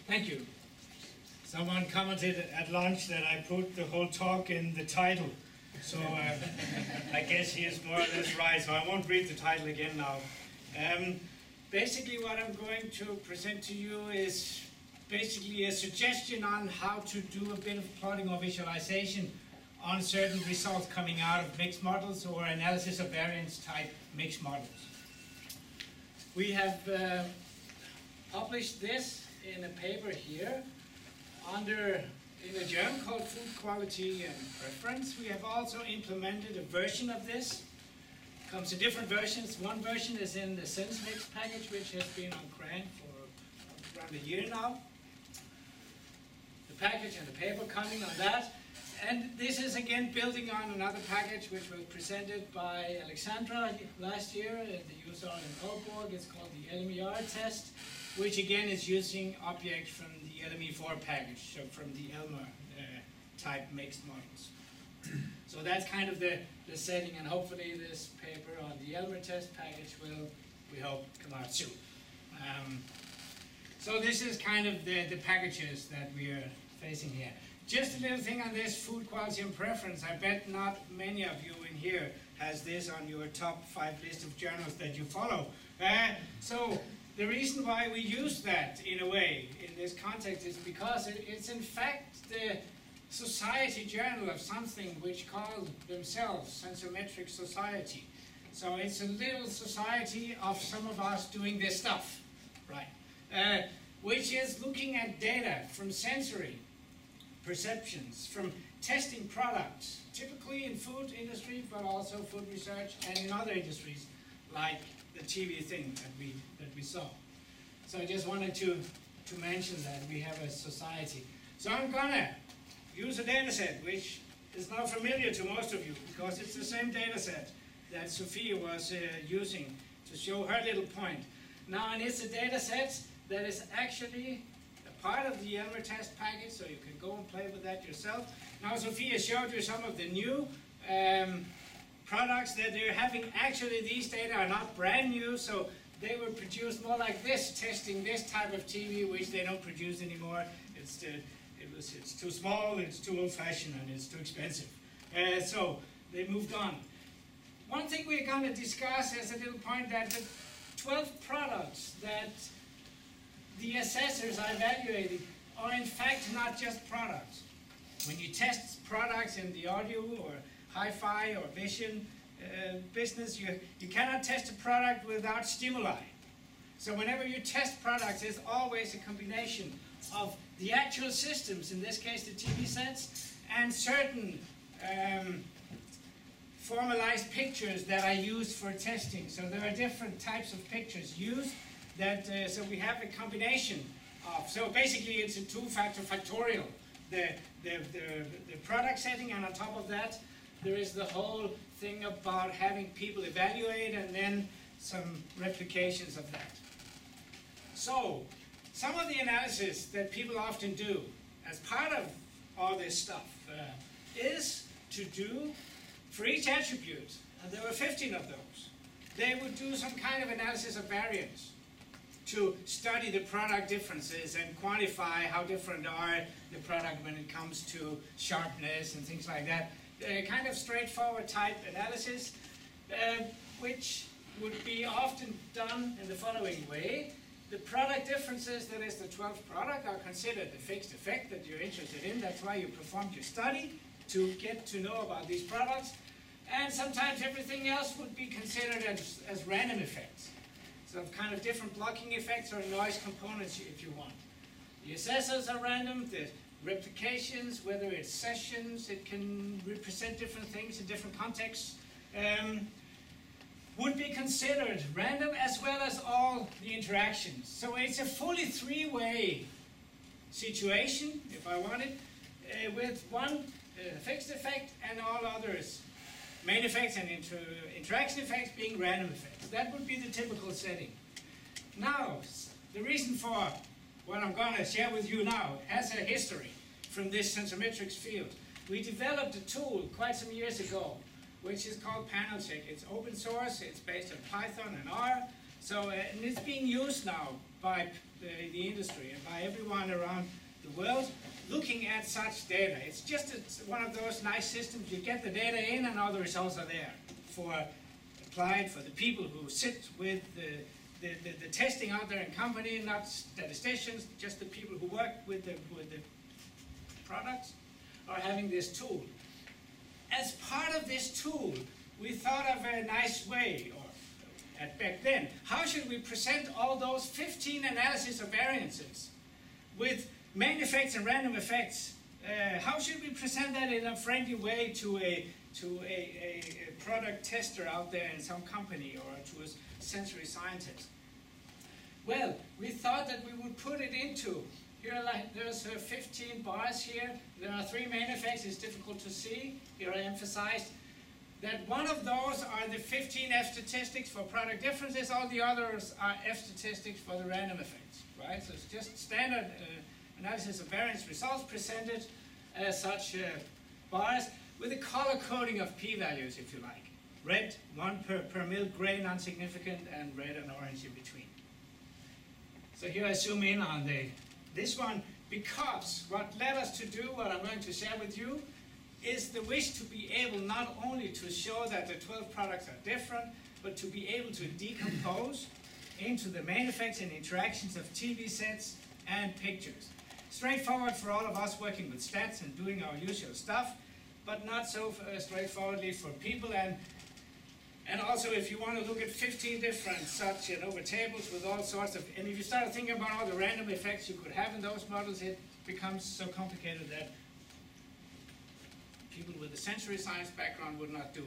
Thank you. Someone commented at lunch that I put the whole talk in the title. So I guess he is more or less right, so I won't read the title again now. Basically what I'm going to present to you is basically a suggestion on how to do a bit of plotting or visualization on certain results coming out of mixed models or analysis of variance type mixed models. We have published this in a paper here in a journal called Food Quality and Preference. We have also implemented a version of this. It comes in different versions. One version is in the SenseMix package, which has been on CRAN for around a year now. The package and the paper coming on that. And this is again building on another package which was presented by Alexandra last year at the USR in Aalborg. It's called the LMER test, which again is using objects from the LME4 package, so from the Elmer type mixed models. So that's kind of the setting, and hopefully this paper on the Elmer test package will, we hope, come out soon. So this is kind of the packages that we are facing here. Just a little thing on this food quality and preference. I bet not many of you in here has this on your top 5 list of journals that you follow. So the reason why we use that in a way in this context is because it's in fact the society journal of something which call themselves Sensometric Society. So it's a little society of some of us doing this stuff, right? Which is looking at data from sensory perceptions, from testing products, typically in food industry, but also food research and in other industries, like the TV thing that we saw. So I just wanted to mention that we have a society. So I'm gonna use a data set which is not familiar to most of you, because it's the same data set that Sophia was using to show her little point. Now, and it's a data set that is actually a part of the Elmer test package, so you can go and play with that yourself. Now, Sophia showed you some of the new products that they're having. Actually, these data are not brand new, so they were produced more like this, testing this type of TV, which they don't produce anymore. It's too small, it's too old-fashioned, and it's too expensive. So they moved on. One thing we're going to discuss as a little point, that the 12 products that the assessors are evaluating are in fact not just products. When you test products in the audio or hi-fi or vision business, you cannot test a product without stimuli. So whenever you test products, there's always a combination of the actual systems, in this case the TV sets, and certain formalized pictures that are used for testing. So there are different types of pictures used that, so we have a combination of, so basically it's a two-factor factorial. The product setting, and on top of that, there is the whole thing about having people evaluate and then some replications of that. So, some of the analysis that people often do as part of all this stuff is to do, for each attribute, and there were 15 of those, they would do some kind of analysis of variance to study the product differences and quantify how different are the product when it comes to sharpness and things like that. Kind of straightforward type analysis, which would be often done in the following way. The product differences, that is the 12th product, are considered the fixed effect that you're interested in. That's why you performed your study, to get to know about these products. And sometimes everything else would be considered as random effects. So kind of different blocking effects or noise components if you want. The assessors are random, the replications, whether it's sessions, it can represent different things in different contexts, would be considered random, as well as all the interactions. So it's a fully three-way situation, if I want it, with one fixed effect and all others, main effects and interaction effects being random effects. That would be the typical setting. Now, the reason for what I'm going to share with you now has a history from this sensometrics field. We developed a tool quite some years ago, which is called PanelCheck. It's open source, it's based on Python and R, so and it's being used now by the industry and by everyone around the world looking at such data. It's just one of those nice systems. You get the data in and all the results are there for applied for the people who sit with the testing out there in company, not statisticians, just the people who work with the products are having this tool. As part of this tool, we thought of a nice way, or back then, how should we present all those 15 analyses of variances with main effects and random effects? How should we present that in a friendly way to a product tester out there in some company or to a sensory scientist? Well, we thought that we would put it into, there's 15 bars here. There are 3 main effects. It's difficult to see. Here I emphasized that one of those are the 15 F statistics for product differences. All the others are F statistics for the random effects, right? So it's just standard analysis of variance results presented as such bars with a color coding of p-values, if you like. Red, 1 per mil, gray, non-significant, and red and orange in between. So here I zoom in on this one, because what led us to do what I'm going to share with you is the wish to be able not only to show that the 12 products are different, but to be able to decompose into the main effects and interactions of TV sets and pictures. Straightforward for all of us working with stats and doing our usual stuff, but not so straightforwardly for people. And also, if you want to look at 15 different such over tables with all sorts of, and if you start thinking about all the random effects you could have in those models, it becomes so complicated that people with a sensory science background would not do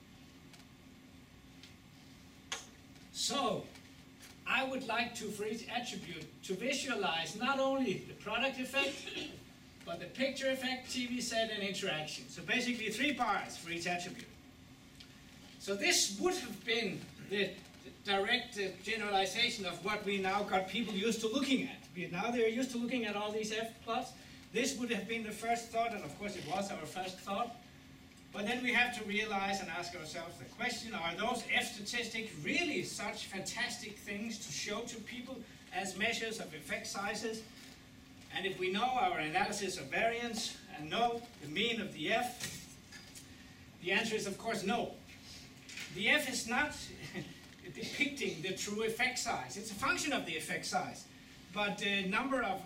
it. So, I would like to, for each attribute, to visualize not only the product effect, but the picture effect, TV set, and interaction. So basically 3 bars for each attribute. So this would have been the direct generalization of what we now got people used to looking at. Now they're used to looking at all these F plots. This would have been the first thought, and of course it was our first thought. But then we have to realize and ask ourselves the question, are those F statistics really such fantastic things to show to people as measures of effect sizes? And if we know our analysis of variance and know the mean of the F, the answer is of course no. The F is not depicting the true effect size. It's a function of the effect size. But the number of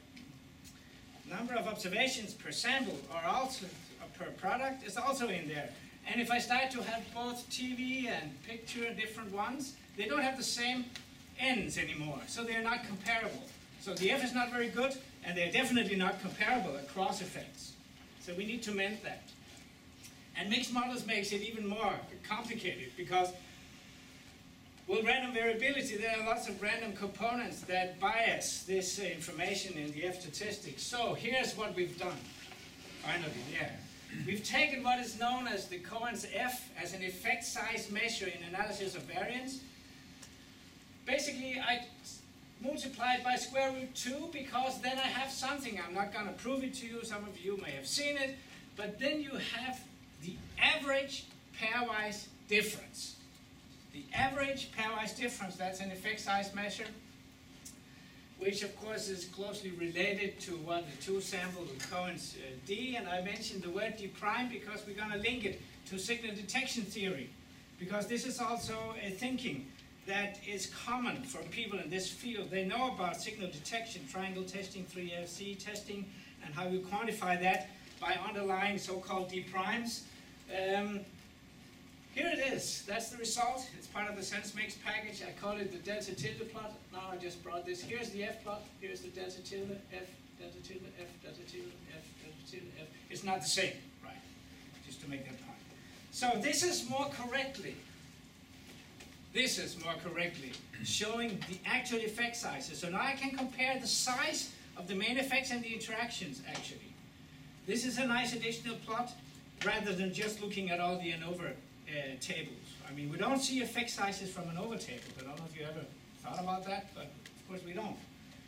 observations per sample or also per product is also in there. And if I start to have both TV and picture different ones, they don't have the same ends anymore, so they're not comparable. So the F is not very good, and they're definitely not comparable across effects. So we need to mend that. And mixed models makes it even more complicated because, well, random variability, there are lots of random components that bias this information in the F statistics. So here's what we've done, finally, yeah. We've taken what is known as the Cohen's F as an effect size measure in analysis of variance. Basically, I multiply it by square root 2 because then I have something. I'm not going to prove it to you. Some of you may have seen it. But then you have the average pairwise difference. The average pairwise difference, that's an effect size measure, which of course is closely related to what the 2 samples of Cohen's D, and I mentioned the word D prime because we're going to link it to signal detection theory, because this is also a thinking that is common for people in this field. They know about signal detection, triangle testing, 3FC testing, and how you quantify that by underlying so-called D primes. Here it is. That's the result. It's part of the SenseMix package. I call it the delta tilde plot. Now I just brought this. Here's the F plot. Here's the delta tilde, F, delta tilde, F, delta tilde, F, delta tilde, F. It's not the same, right? Just to make that point. So this is more correctly showing the actual effect sizes. So now I can compare the size of the main effects and the interactions, actually. This is a nice additional plot, rather than just looking at all the ANOVA tables. I mean, we don't see effect sizes from ANOVA tables. I don't know if you ever thought about that, but of course we don't.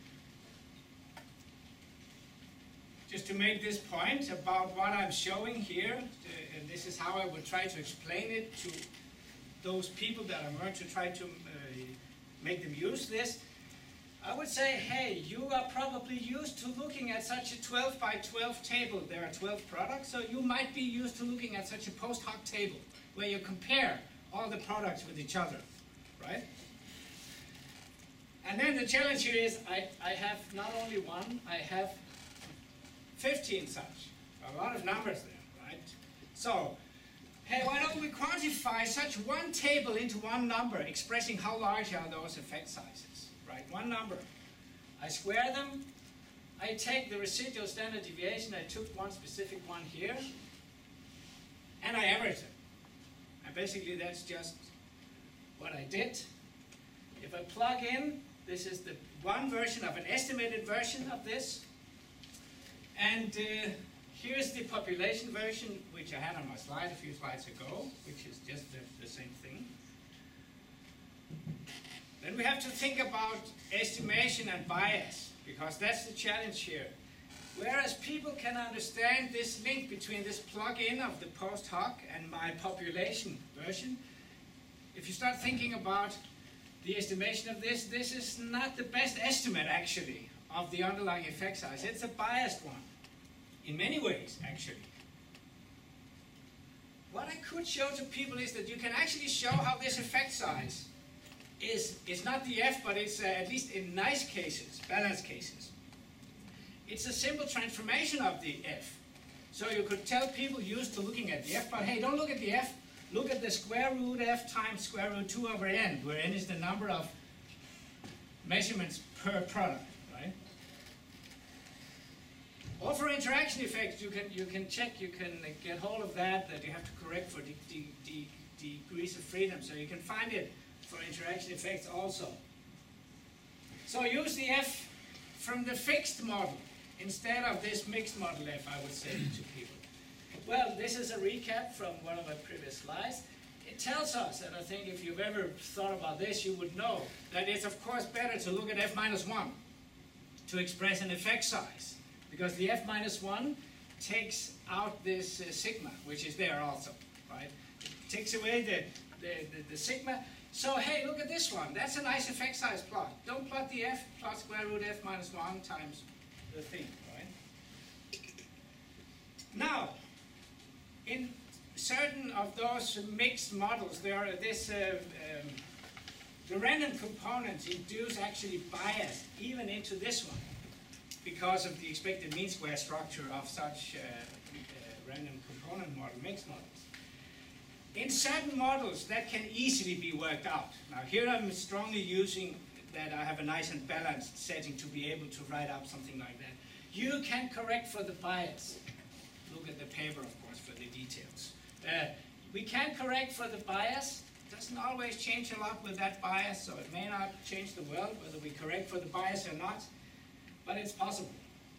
Just to make this point about what I'm showing here, and this is how I would try to explain it to those people that I'm going to try to make them use this. I would say, hey, you are probably used to looking at such a 12 by 12 table. There are 12 products, so you might be used to looking at such a post hoc table where you compare all the products with each other, right? And then the challenge here is I have not only one, I have 15 such. A lot of numbers there, right? So, hey, why don't we quantify such one table into one number expressing how large are those effect sizes? Right, one number. I square them. I take the residual standard deviation. I took one specific one here, and I average them. And basically, that's just what I did. If I plug in, this is the one version of an estimated version of this, and here's the population version, which I had on my slide a few slides ago, which is just the same thing. Then we have to think about estimation and bias, because that's the challenge here. Whereas people can understand this link between this plug-in of the post hoc and my population version, if you start thinking about the estimation of this, this is not the best estimate, actually, of the underlying effect size. It's a biased one, in many ways, actually. What I could show to people is that you can actually show how this effect size is not the F, but it's at least in nice cases, balanced cases. It's a simple transformation of the F. So you could tell people used to looking at the F, but hey, don't look at the F, look at the square root F times square root 2 over n, where n is the number of measurements per product, right? Or for interaction effects, you can check, you can get hold of that you have to correct for degrees of freedom, so you can find it for interaction effects also. So use the F from the fixed model instead of this mixed model F, I would say to people. Well, this is a recap from one of my previous slides. It tells us, and I think if you've ever thought about this, you would know that it's of course better to look at F minus 1 to express an effect size, because the F minus 1 takes out this sigma, which is there also, right? It takes away the sigma. So hey, look at this one. That's a nice effect size plot. Don't plot the F, plot square root F minus 1 times the thing, right? Now, in certain of those mixed models, there are the random components induce actually bias even into this one because of the expected mean square structure of such random component model, mixed models. In certain models, that can easily be worked out. Now here I'm strongly using that I have a nice and balanced setting to be able to write up something like that. You can correct for the bias. Look at the paper, of course, for the details. We can correct for the bias. It doesn't always change a lot with that bias, so it may not change the world whether we correct for the bias or not, but it's possible.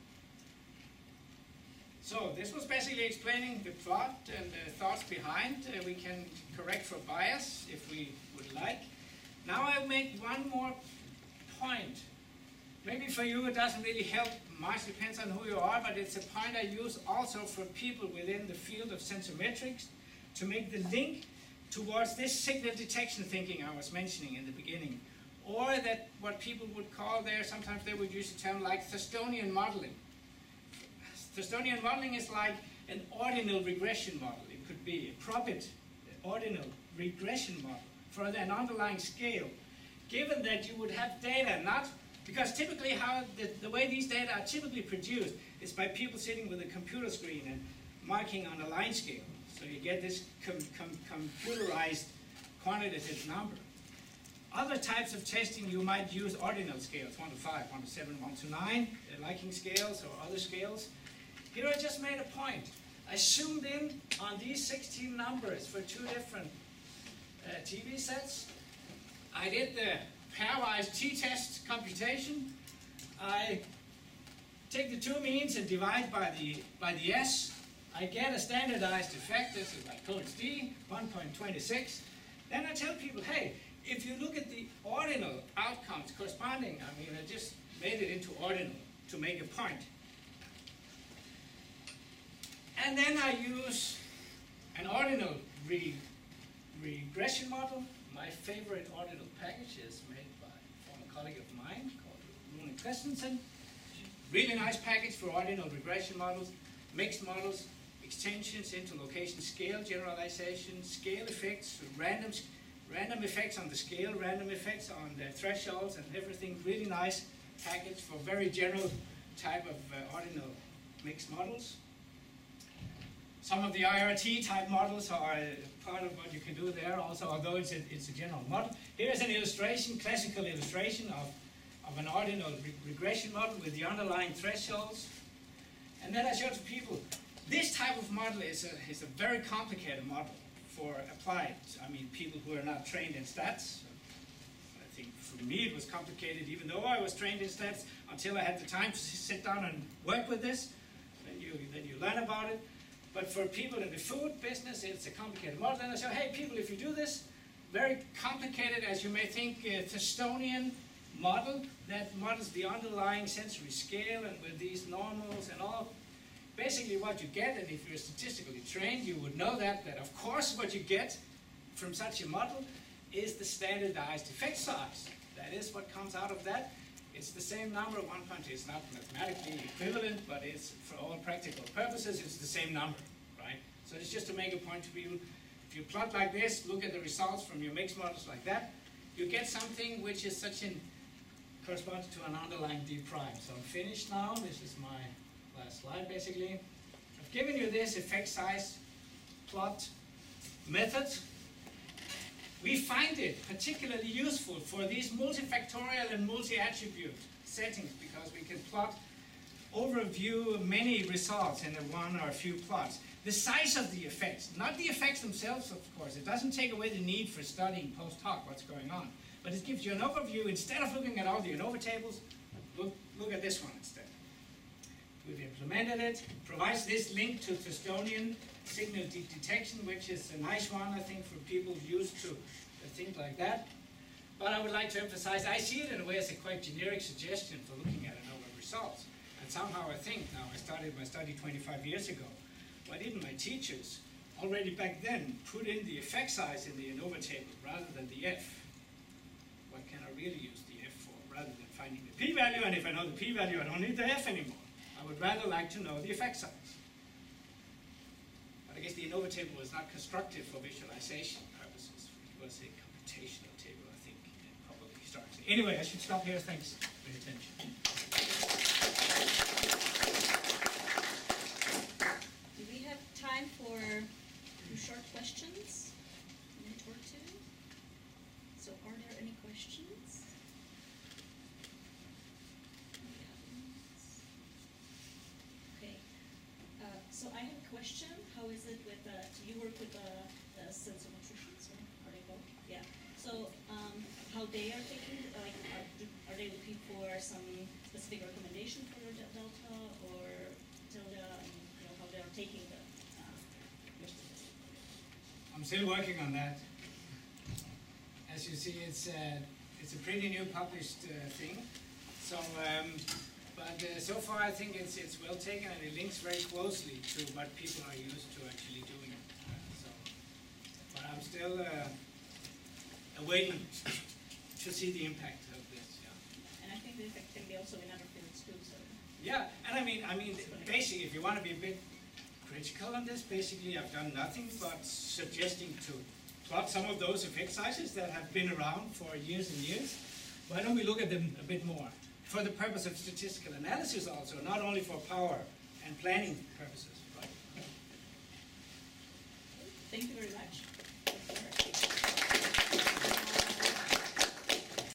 So this was basically explaining the plot and the thoughts behind. We can correct for bias if we would like. Now I'll make one more point. Maybe for you it doesn't really help much, depends on who you are, but it's a point I use also for people within the field of sensometrics to make the link towards this signal detection thinking I was mentioning in the beginning. Or that what people would call there, sometimes they would use a term like Thurstonian modeling. Thurstonian modeling is like an ordinal regression model. It could be a Probit ordinal regression model for an underlying scale. Given that you would have data, not because typically how the way these data are typically produced is by people sitting with a computer screen and marking on a line scale. So you get this computerized quantitative number. Other types of testing you might use ordinal scales, 1 to 5, 1 to 7, 1 to 9, liking scales or other scales. Here I just made a point. I zoomed in on these 16 numbers for 2 different TV sets. I did the pairwise t-test computation. I take the 2 means and divide by the S. I get a standardized effect. This is like Coates D, 1.26. Then I tell people, hey, if you look at the ordinal outcomes corresponding, I mean, I just made it into ordinal to make a point. And then I use an ordinal regression model. My favorite ordinal package is made by a former colleague of mine called Christensen. Really nice package for ordinal regression models, mixed models, extensions into location scale generalization, scale effects, random effects on the scale, random effects on the thresholds and everything. Really nice package for very general type of ordinal mixed models. Some of the IRT type models are part of what you can do there also, although it's a general model. Here's an illustration, classical illustration of an ordinal regression model with the underlying thresholds. And then I showed to people, this type of model is a very complicated model for applied, I mean, people who are not trained in stats. I think for me it was complicated, even though I was trained in stats, until I had the time to sit down and work with this. Then you learn about it. But for people in the food business, it's a complicated model. And I said, hey, people, if you do this, very complicated, as you may think, Thistonian model that models the underlying sensory scale and with these normals and all. Basically what you get, and if you're statistically trained, you would know that of course what you get from such a model is the standardized effect size. That is what comes out of that. It's the same number. One country is not mathematically equivalent, but it's, for all practical purposes, it's the same number, right? So it's just to make a point to people. If you plot like this, look at the results from your mixed models like that, you get something which is corresponds to an underlying D prime. So I'm finished now. This is my last slide, basically. I've given you this effect size plot method. We find it particularly useful for these multifactorial and multi-attribute settings because we can plot overview many results in one or a few plots. The size of the effects, not the effects themselves, of course. It doesn't take away the need for studying post hoc what's going on. But it gives you an overview. Instead of looking at all the ANOVA tables, look at this one instead. We've implemented it. Provides this link to Thistonian signal detection, which is a nice one, I think, for people used to think like that. But I would like to emphasize, I see it in a way as a quite generic suggestion for looking at ANOVA results. And somehow I think, now I started my study 25 years ago, why didn't my teachers already back then put in the effect size in the ANOVA table rather than the F? What can I really use the F for rather than finding the p-value? And if I know the p-value, I don't need the F anymore. I would rather like to know the effect size. But I guess the ANOVA table was not constructed for visualization purposes. It was a computational table, I think, probably starts. Anyway, I should stop here. Thanks for your attention. Do we have time for some short questions? A minute or two? So are there any questions? Okay. So I have a question. How is it with, do you work with the sensomotricians, or are they both? Yeah. So how they are taking, like, are they looking for some specific recommendation for your delta, or tell the, how they are taking the I'm still working on that. As you see, it's a pretty new published thing. So, so far I think it's well taken, and it links very closely to what people are used to actually doing. But I'm still awaiting to see the impact of this. Yeah. And I think the effect can be also in other fields too. So. Yeah, and I mean, basically, if you want to be a bit critical on this, basically I've done nothing but suggesting to plot some of those effect sizes that have been around for years and years. Why don't we look at them a bit more? For the purpose of statistical analysis also, not only for power and planning purposes. Right? Thank you very much.